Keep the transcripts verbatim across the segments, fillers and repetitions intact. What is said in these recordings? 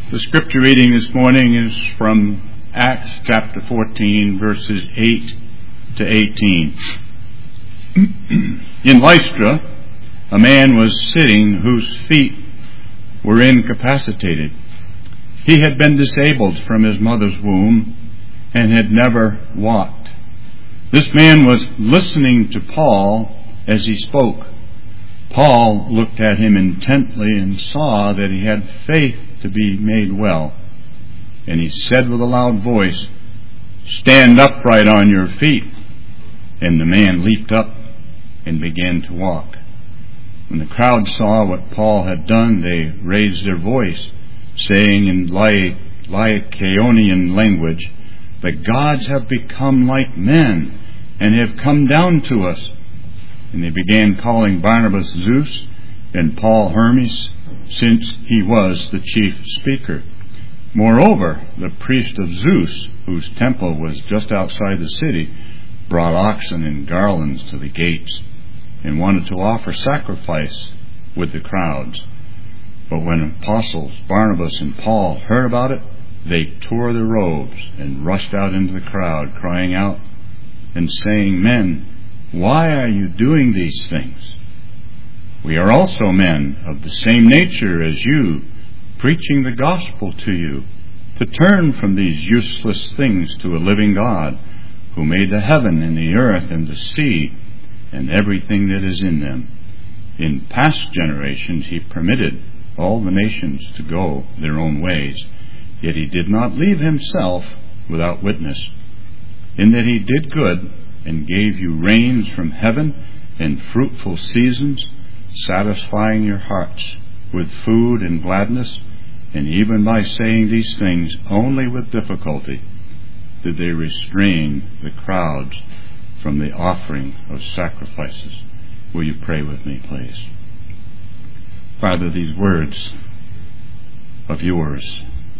The scripture reading this morning is from Acts chapter fourteen, verses eight to eighteen. In Lystra, a man was sitting whose feet were incapacitated. He had been disabled from his mother's womb and had never walked. This man was listening to Paul as he spoke. Paul looked at him intently and saw that he had faith to be made well. And he said with a loud voice, "Stand upright on your feet." And the man leaped up and began to walk. When the crowd saw what Paul had done, they raised their voice, saying in Lycaonian language, "The gods have become like men and have come down to us." And they began calling Barnabas Zeus and Paul Hermes, since he was the chief speaker. Moreover, the priest of Zeus, whose temple was just outside the city, brought oxen and garlands to the gates and wanted to offer sacrifice with the crowds. But when apostles Barnabas and Paul heard about it, they tore their robes and rushed out into the crowd, crying out and saying, "Men, why are you doing these things? We are also men of the same nature as you, preaching the gospel to you, to turn from these useless things to a living God, who made the heaven and the earth and the sea and everything that is in them. In past generations he permitted all the nations to go their own ways, yet he did not leave himself without witness, in that he did good and gave you rains from heaven and fruitful seasons, satisfying your hearts with food and gladness, and even by saying these things only with difficulty did they restrain the crowds from the offering of sacrifices." Will you pray with me, please? Father, these words of yours,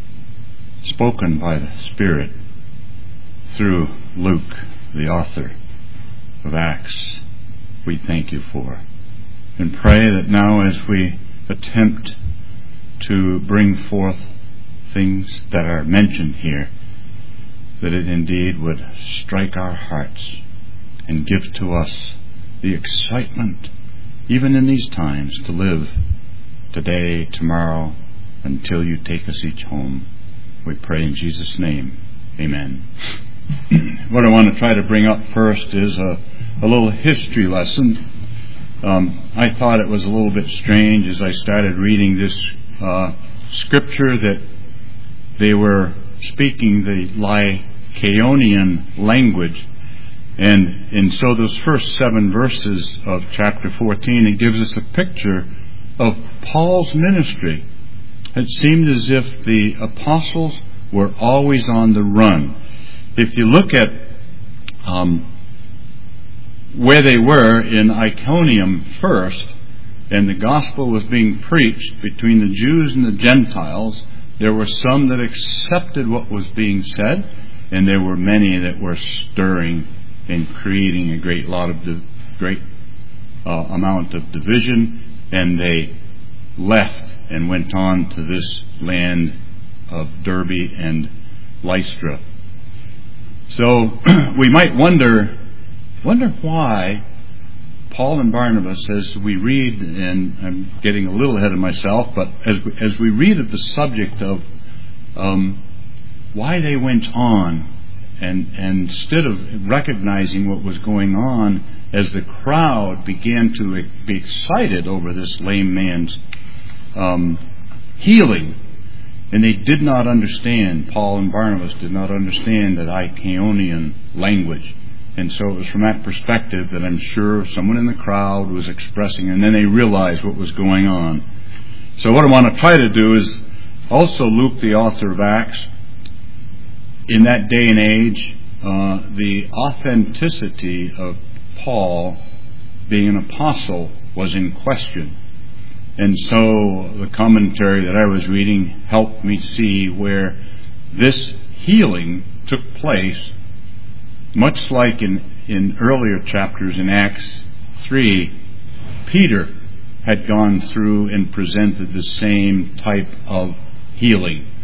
spoken by the Spirit through Luke, the author of Acts, we thank you for. And pray that now as we attempt to bring forth things that are mentioned here, that it indeed would strike our hearts and give to us the excitement, even in these times, to live today, tomorrow, until you take us each home. We pray in Jesus' name. Amen. What I want to try to bring up first is a, a little history lesson. Um, I thought it was a little bit strange as I started reading this uh, scripture that they were speaking the Lycaonian language. And, and so those first seven verses of chapter fourteen, it gives us a picture of Paul's ministry. It seemed as if the apostles were always on the run. If you look at um, where they were in Iconium first, and the gospel was being preached between the Jews and the Gentiles, there were some that accepted what was being said, and there were many that were stirring and creating a great lot of di- great uh, amount of division, and they left and went on to this land of Derbe and Lystra. So we might wonder, wonder why Paul and Barnabas, as we read, and I'm getting a little ahead of myself, but as we, as we read of the subject of um, why they went on, and, and instead of recognizing what was going on, as the crowd began to be excited over this lame man's um, healing, and they did not understand, Paul and Barnabas did not understand that Iconian language. And so it was from that perspective that I'm sure someone in the crowd was expressing, and then they realized what was going on. So what I want to try to do is also Luke, the author of Acts, in that day and age, uh, the authenticity of Paul being an apostle was in question. And so the commentary that I was reading helped me see where this healing took place, much like in, in earlier chapters in Acts three, Peter had gone through and presented the same type of healing.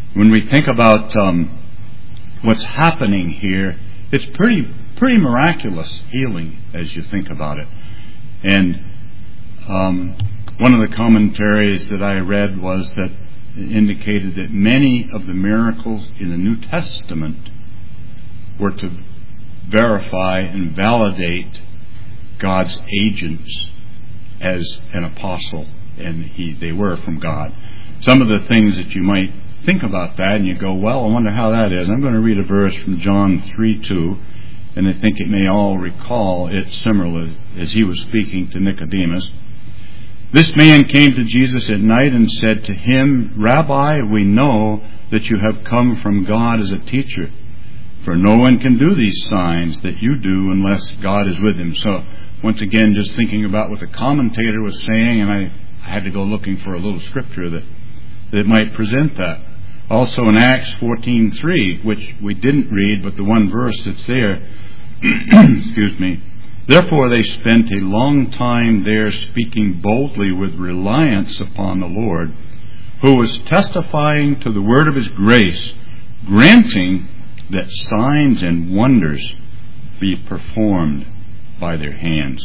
when we think about um, what's happening here, it's pretty pretty miraculous healing as you think about it. And um, one of the commentaries that I read was that indicated that many of the miracles in the New Testament were to verify and validate God's agents as an apostle, and he they were from God. Some of the things that you might think about that, and you go, well, I wonder how that is. I'm going to read a verse from John three two, and I think it may all recall it similarly as he was speaking to Nicodemus. This man came to Jesus at night and said to him, Rabbi, we know that you have come from God as a teacher, for no one can do these signs that you do unless God is with him. So, once again, just thinking about what the commentator was saying, and I, I had to go looking for a little scripture that, that might present that. Also in Acts fourteen three, which we didn't read, but the one verse that's there, excuse me, therefore they spent a long time there speaking boldly with reliance upon the Lord, who was testifying to the word of his grace, granting that signs and wonders be performed by their hands.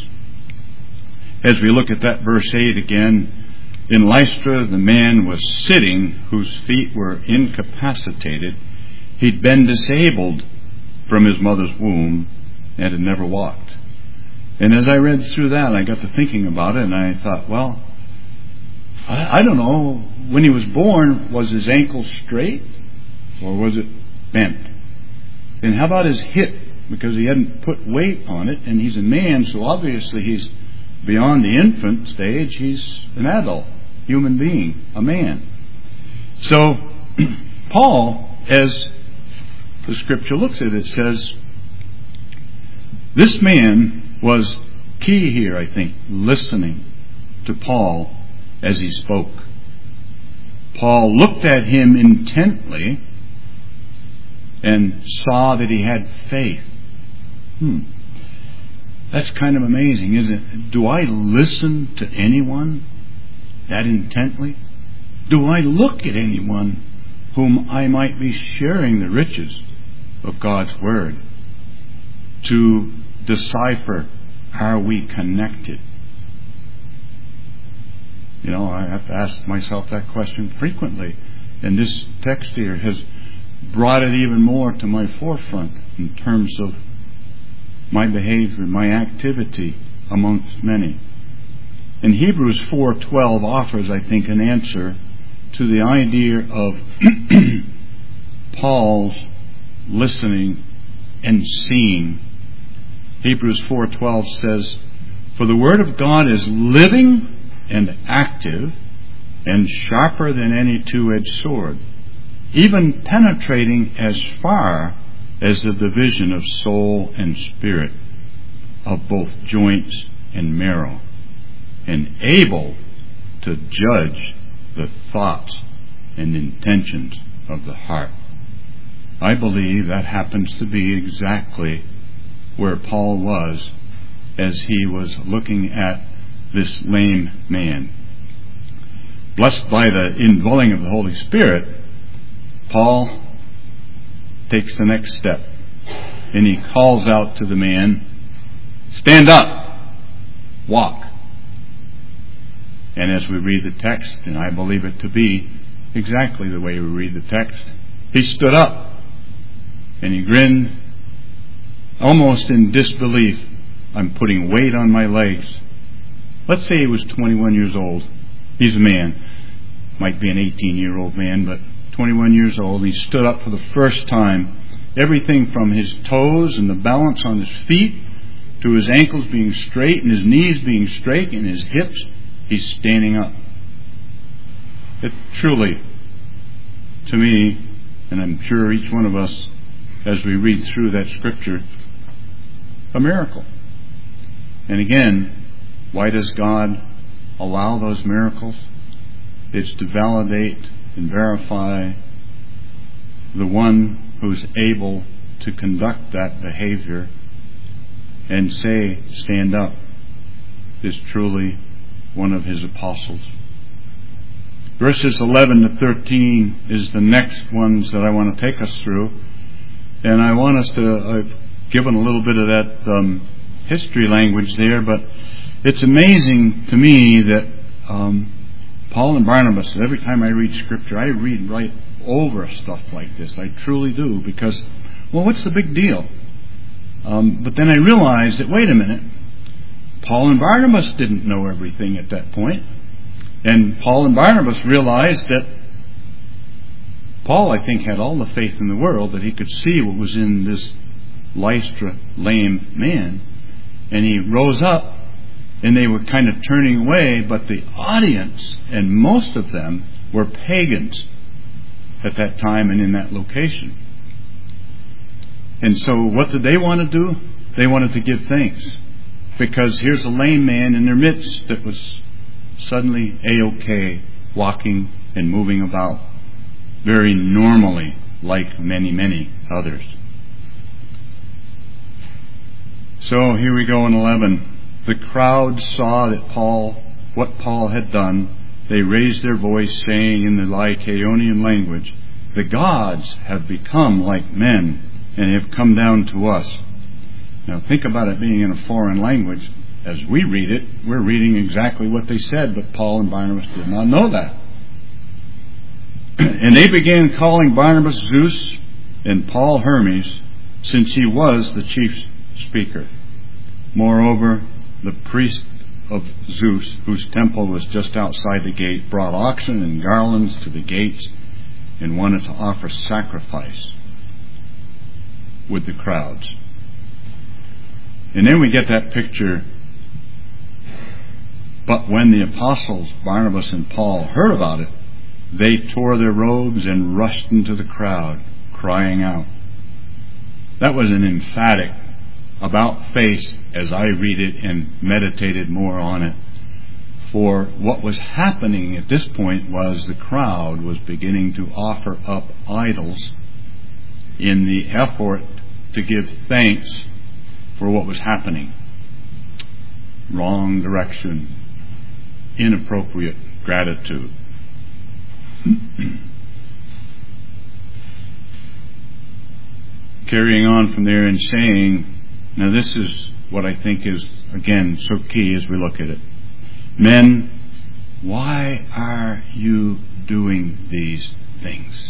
As we look at that verse eight again, in Lystra the man was sitting whose feet were incapacitated. He'd been disabled from his mother's womb and had never walked. And as I read through that, I got to thinking about it, and I thought, well, I, I don't know, when he was born, was his ankle straight or was it bent? And how about his hip? Because he hadn't put weight on it, and he's a man, so obviously he's beyond the infant stage. He's an adult, human being, a man. So, Paul, as the scripture looks at it, says, this man was key here, I think, listening to Paul as he spoke. Paul looked at him intently and saw that he had faith. Hmm. That's kind of amazing, isn't it? Do I listen to anyone that intently? Do I look at anyone whom I might be sharing the riches of God's Word to decipher, are we connected? You know, I have to ask myself that question frequently. And this text here has brought it even more to my forefront in terms of my behavior, my activity amongst many. And Hebrews four twelve offers, I think, an answer to the idea of Paul's listening and seeing. Hebrews four twelve says, for the word of God is living and active and sharper than any two-edged sword, even penetrating as far as the division of soul and spirit, of both joints and marrow, and able to judge the thoughts and intentions of the heart. I believe that happens to be exactly where Paul was as he was looking at this lame man. Blessed by the indwelling of the Holy Spirit, Paul takes the next step, and he calls out to the man, stand up, walk. And as we read the text, and I believe it to be exactly the way we read the text, he stood up and he grinned, almost in disbelief. I'm putting weight on my legs. Let's say he was twenty-one years old. He's a man. Might be an eighteen-year-old man, but twenty-one years old. He stood up for the first time. Everything from his toes and the balance on his feet to his ankles being straight and his knees being straight and his hips, he's standing up. It truly, to me, and I'm sure each one of us, as we read through that scripture, a miracle. And again, why does God allow those miracles? It's to validate and verify the one who's able to conduct that behavior and say, stand up, is truly one of his apostles. Verses eleven to thirteen is the next ones that I want to take us through. And I want us to, I've given a little bit of that um, history language there, but it's amazing to me that um, Paul and Barnabas, every time I read Scripture, I read right over stuff like this. I truly do, because, well, what's the big deal? Um, but then I realized that, wait a minute, Paul and Barnabas didn't know everything at that point. And Paul and Barnabas realized that Paul, I think, had all the faith in the world that he could see what was in this Lystra lame man. And he rose up, and they were kind of turning away, but the audience, and most of them, were pagans at that time and in that location. And so what did they want to do? They wanted to give thanks. Because here's a lame man in their midst that was suddenly A-OK, walking and moving about very normally, like many, many others. So here we go in eleven. The crowd saw that Paul, what Paul had done. They raised their voice, saying in the Lycaonian language, "The gods have become like men and have come down to us." Now think about it being in a foreign language. As we read it, we're reading exactly what they said, but Paul and Barnabas did not know that. And they began calling Barnabas Zeus and Paul Hermes, since he was the chief speaker. Moreover, the priest of Zeus, whose temple was just outside the gate, brought oxen and garlands to the gates and wanted to offer sacrifice with the crowds. And then we get that picture. But when the apostles, Barnabas and Paul, heard about it, they tore their robes and rushed into the crowd, crying out. That was an emphatic about face as I read it and meditated more on it. For what was happening at this point was the crowd was beginning to offer up idols in the effort to give thanks for what was happening. Wrong direction. Inappropriate gratitude. Carrying on from there and saying, now this is what I think is, again, so key as we look at it. Men, why are you doing these things?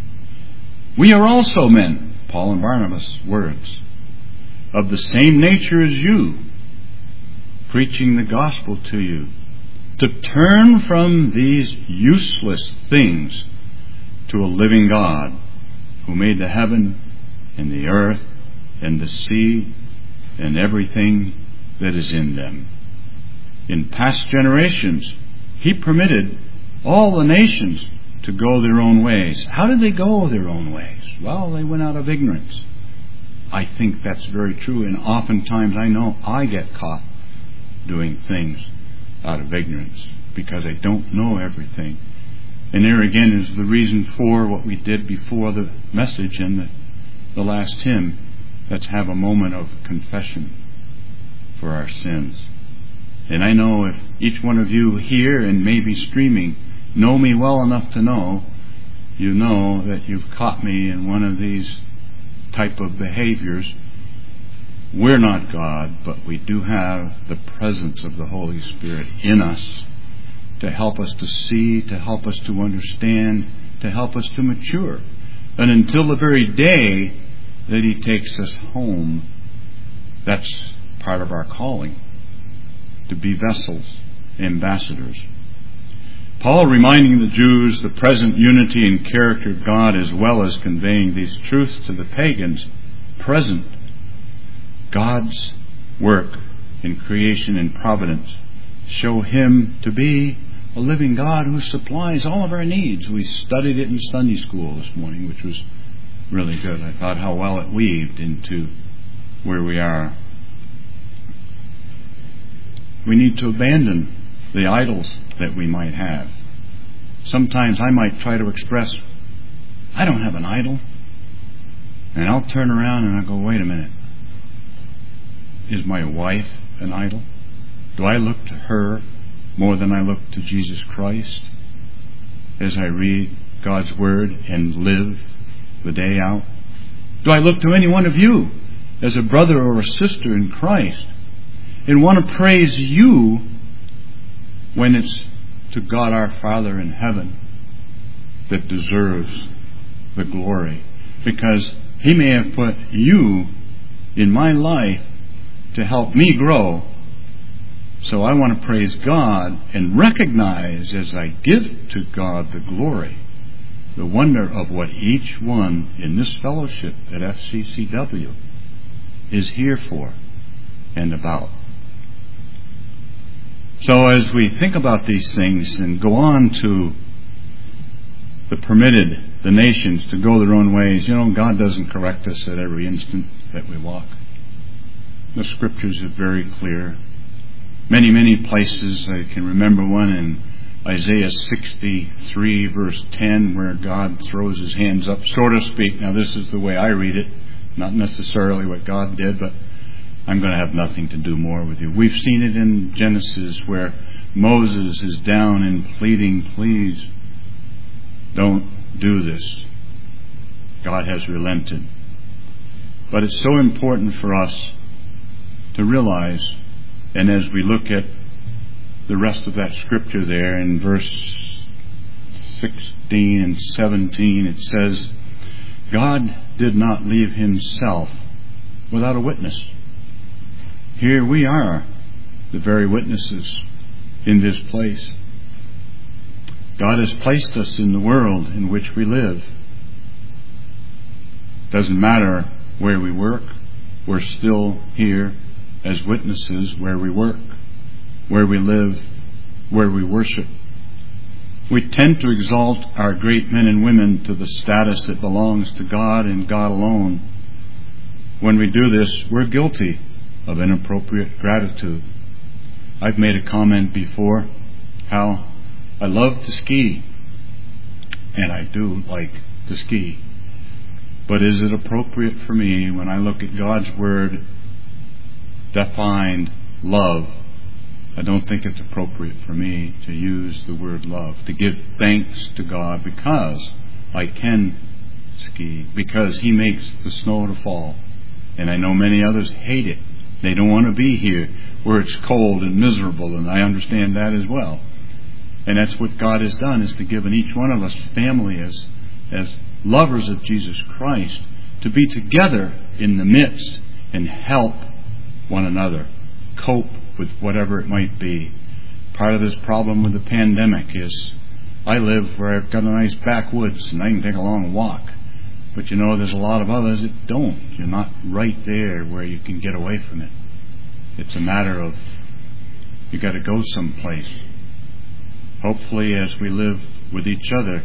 We are also men, Paul and Barnabas' words, of the same nature as you, preaching the gospel to you, to turn from these useless things to a living God who made the heaven and the earth and the sea and everything that is in them. In past generations, He permitted all the nations to go their own ways. How did they go their own ways? Well, they went out of ignorance. I think that's very true, and oftentimes I know I get caught doing things out of ignorance because I don't know everything. And there again is the reason for what we did before the message and the, the last hymn. Let's have a moment of confession for our sins. And I know if each one of you here and maybe streaming know me well enough to know, you know that you've caught me in one of these type of behaviors. We're not God, but we do have the presence of the Holy Spirit in us to help us to see, to help us to understand, to help us to mature. And until the very day that He takes us home, that's part of our calling, to be vessels, ambassadors. Paul reminding the Jews the present unity and character of God, as well as conveying these truths to the pagans present. God's work in creation and providence show Him to be a living God who supplies all of our needs. We studied it in Sunday school this morning, which was really good. I thought how well it weaved into where we are. We need to abandon the idols that we might have. Sometimes I might try to express, I don't have an idol. And I'll turn around and I'll go, wait a minute. Is my wife an idol? Do I look to her more than I look to Jesus Christ? as I read God's Word and live the day out? Do I look to any one of you as a brother or a sister in Christ and want to praise you when it's to God our Father in heaven that deserves the glory? Because He may have put you in my life to help me grow. So I want to praise God and recognize as I give to God the glory, the wonder of what each one in this fellowship at F C C W is here for and about. So as we think about these things and go on to the permitted the nations to go their own ways, you know, God doesn't correct us at every instant that we walk. The Scriptures are very clear. Many, many places. I can remember one in Isaiah sixty-three, verse ten, where God throws His hands up, so to speak. Now, this is the way I read it, not necessarily what God did, but I'm going to have nothing to do more with you. We've seen it in Genesis where Moses is down and pleading, please don't do this. God has relented. But it's so important for us to realize, and as we look at the rest of that scripture there in verse sixteen and seventeen, it says, God did not leave Himself without a witness. Here we are, the very witnesses in this place. God has placed us in the world in which we live. Doesn't matter where we work, we're still here as witnesses where we work, where we live, where we worship. We tend to exalt our great men and women to the status that belongs to God and God alone. When we do this, we're guilty of inappropriate gratitude. I've made a comment before how I love to ski, and I do like to ski. But is it appropriate for me when I look at God's Word defined love? I don't think it's appropriate for me to use the word love, to give thanks to God because I can ski, because He makes the snow to fall. And I know many others hate it. They don't want to be here where it's cold and miserable, and I understand that as well. And that's what God has done, is to give in each one of us family as, as lovers of Jesus Christ, to be together in the midst and help one another cope with whatever it might be. Part of this problem with the pandemic is I live where I've got a nice backwoods and I can take a long walk. But you know, there's a lot of others that don't. You're not right there where you can get away from it. It's a matter of you got to go someplace. Hopefully, as we live with each other,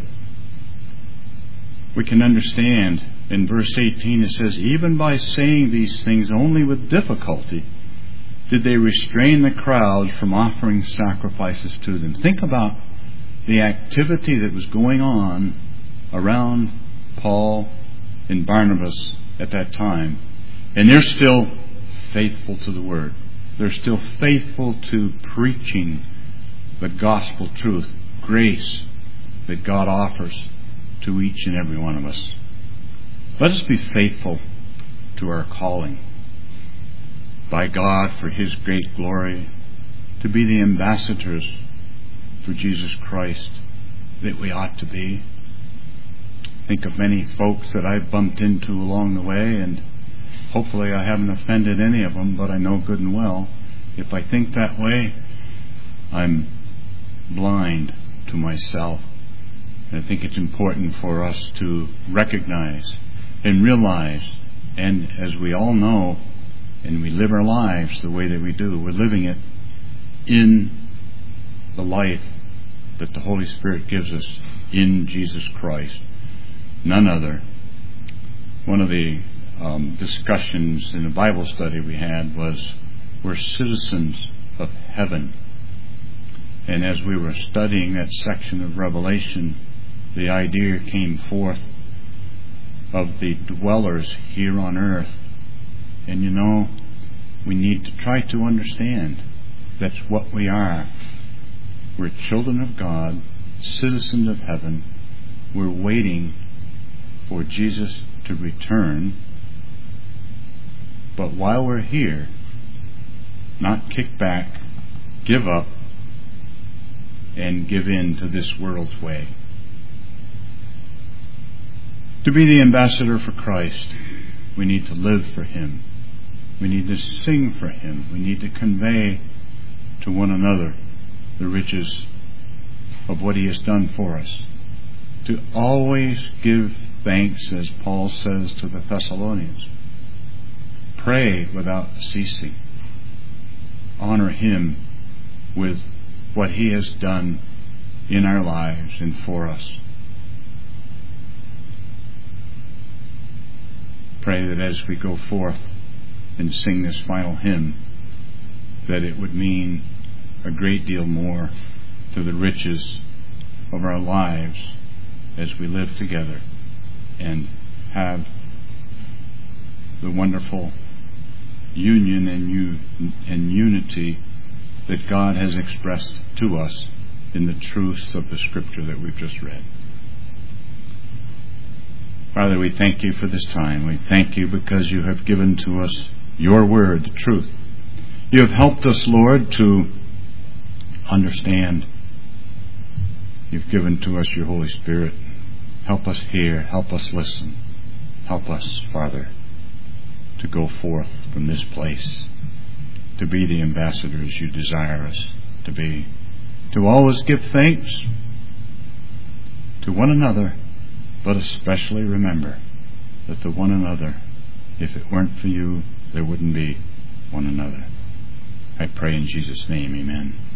we can understand. In verse eighteen it says, even by saying these things only with difficulty did they restrain the crowd from offering sacrifices to them. Think about the activity that was going on around Paul and Barnabas at that time. And they're still faithful to the Word. They're still faithful to preaching the gospel truth, grace that God offers to each and every one of us. Let us be faithful to our calling by God for His great glory, to be the ambassadors for Jesus Christ that we ought to be. Think of many folks that I've bumped into along the way, and hopefully I haven't offended any of them, but I know good and well if I think that way, I'm blind to myself. And I think it's important for us to recognize and realize, and as we all know, and we live our lives the way that we do, we're living it in the life that the Holy Spirit gives us in Jesus Christ. None other. One of the um, discussions in a Bible study we had was we're citizens of heaven. And as we were studying that section of Revelation, the idea came forth of the dwellers here on earth. And you know, we need to try to understand that's what we are. We're children of God, citizens of heaven. We're waiting for Jesus to return. But while we're here, not kick back, give up, and give in to this world's way. To be the ambassador for Christ, we need to live for Him. We need to sing for Him. We need to convey to one another the riches of what He has done for us. To always give thanks, as Paul says to the Thessalonians. Pray without ceasing. Honor Him with what He has done in our lives and for us. Pray that as we go forth and sing this final hymn, that it would mean a great deal more to the riches of our lives as we live together and have the wonderful union and, u- and unity that God has expressed to us in the truths of the Scripture that we've just read. Father, we thank You for this time. We thank You because You have given to us Your word, the truth. You have helped us, Lord, to understand. You've given to us Your Holy Spirit. Help us hear. Help us listen. Help us, Father, to go forth from this place, to be the ambassadors You desire us to be, to always give thanks to one another, but especially remember that the one another, if it weren't for You, there wouldn't be one another. I pray in Jesus' name, amen.